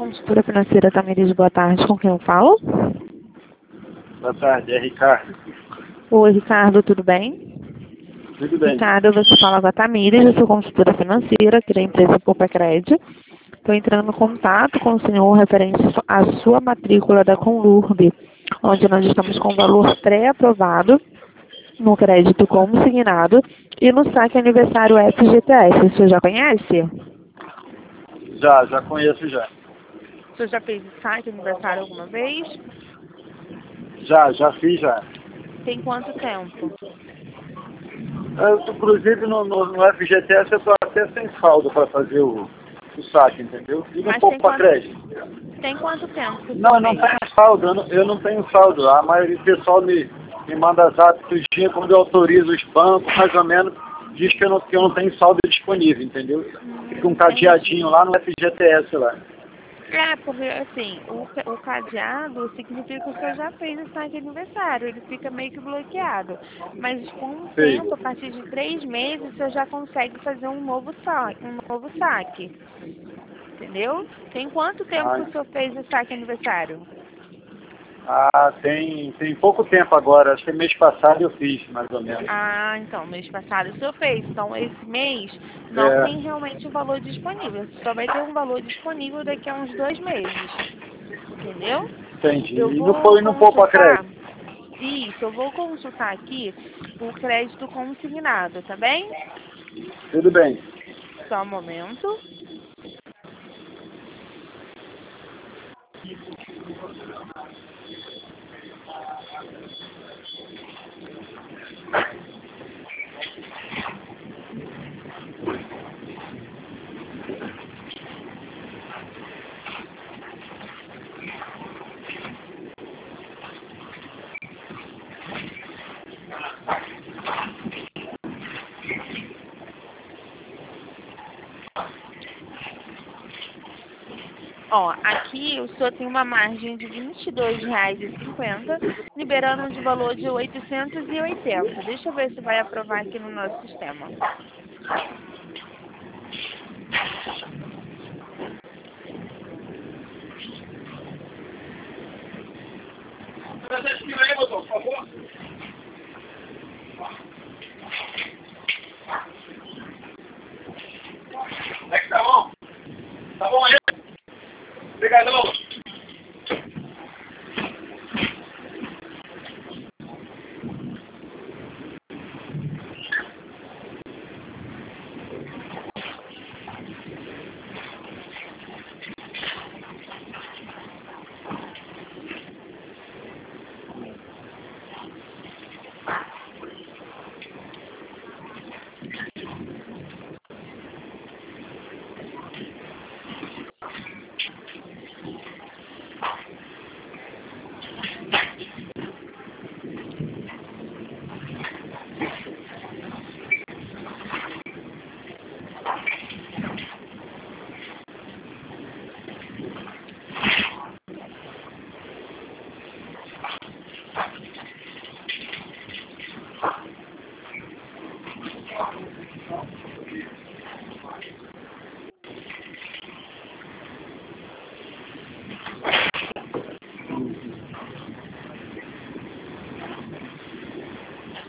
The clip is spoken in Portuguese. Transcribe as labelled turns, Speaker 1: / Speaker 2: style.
Speaker 1: consultora financeira Tamires, boa tarde, com quem eu falo?
Speaker 2: Boa tarde, é Ricardo.
Speaker 1: Oi, Ricardo, tudo bem?
Speaker 2: Tudo bem.
Speaker 1: Ricardo, você fala com a Tamires, eu sou consultora financeira aqui da empresa Coopercred. Estou entrando em contato com o senhor referente à sua matrícula da Conlurb, onde nós estamos com valor pré-aprovado no crédito consignado e no saque aniversário FGTS. O senhor já conhece?
Speaker 2: Já conheço já.
Speaker 1: O senhor já fez saque aniversário alguma vez?
Speaker 2: Já fiz já.
Speaker 1: Tem quanto tempo?
Speaker 2: Inclusive no FGTS eu estou até sem saldo para fazer o saque, entendeu? E um pouco para crédito.
Speaker 1: Tem quanto tempo que
Speaker 2: Não, eu não tenho saldo, eu não tenho saldo. A maioria do pessoal me manda zap tudinho quando eu autorizo os bancos, mais ou menos, diz que eu não tenho saldo disponível, entendeu? Fica um cadeadinho lá no FGTS lá.
Speaker 1: Porque assim, o cadeado significa que o senhor já fez o saque aniversário, ele fica meio que bloqueado. Mas com o tempo, a partir de 3 meses, o senhor já consegue fazer um novo saque. Entendeu? Tem quanto tempo que o senhor fez o saque aniversário?
Speaker 2: Tem pouco tempo agora, acho que mês passado eu fiz, mais ou menos.
Speaker 1: Então, mês passado o senhor fez. Então, esse mês não tem realmente o valor disponível. Só vai ter um valor disponível daqui a uns 2 meses. Entendeu?
Speaker 2: Entendi.
Speaker 1: Eu
Speaker 2: E
Speaker 1: vou
Speaker 2: não poupa crédito?
Speaker 1: Isso, eu vou consultar aqui o crédito consignado, tá bem?
Speaker 2: Tudo bem.
Speaker 1: Só um momento. Aqui o senhor tem uma margem de R$ 22,50, liberando de valor de 880. Deixa eu ver se vai aprovar aqui no nosso sistema.
Speaker 2: Por favor. É que tá bom? Tá bom aí? Obrigadão.